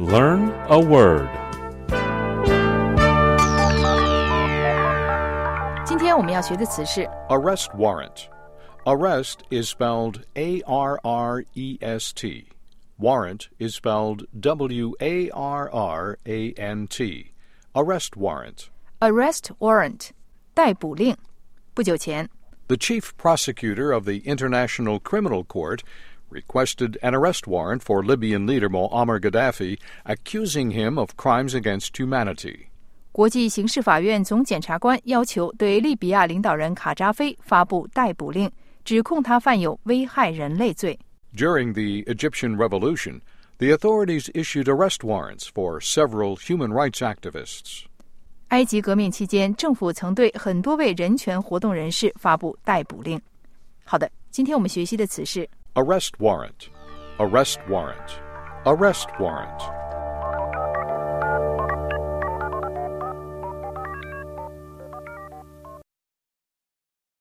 Learn a word. 今天我们要学的词是 Arrest warrant. Arrest is spelled A-R-R-E-S-T. Warrant is spelled W-A-R-R-A-N-T. Arrest warrant. arrest warrant 逮捕令。不久前 The chief prosecutor of the International Criminal Court requested an arrest warrant for Libyan leader Muammar Gaddafi, accusing him of crimes against humanity. 国际刑事法院总检察官要求对利比亚领导人卡扎菲发布逮捕令，指控他犯有危害人类罪。 During the Egyptian Revolution, the authorities issued arrest warrants for several human rights activists. 埃及革命期间，政府曾对很多位人权活动人士发布逮捕令。好的，今天我们学习的词是 Arrest warrant. Arrest warrant. Arrest warrant.